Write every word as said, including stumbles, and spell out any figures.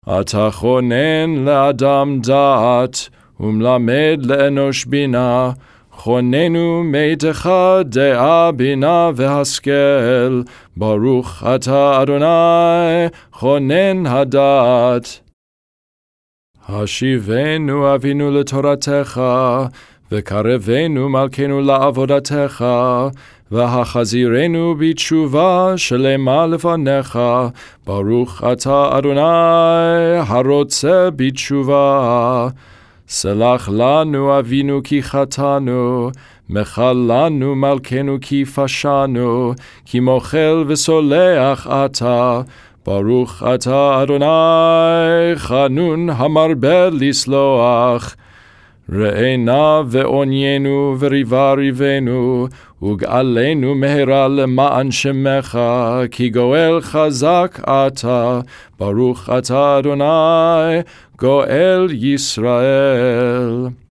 אתה חונן לאדם דעת, ומלמד לאנוש בינה, חוננו מתך דעה בינה והשכל, ברוך אתה אדוני, חונן הדעת. השיבנו אבינו לתורתך, וקרבנו מלכנו לעבודתך, והחזירנו בתשובה שלמה לפניך, ברוך אתה אדוני הרוצה בתשובה. סלח לנו אבינו כי חטאנו, מחל לנו מלכנו כי פשענו, כי מוחל וסולח אתה, ברוך אתה אדוני חנון המרבה לסלוח. ראה נא ועוניינו וריבה ריבנו, וגאלנו מהרה למען שמך, כי גואל חזק אתה, ברוך אתה אדוני גואל ישראל.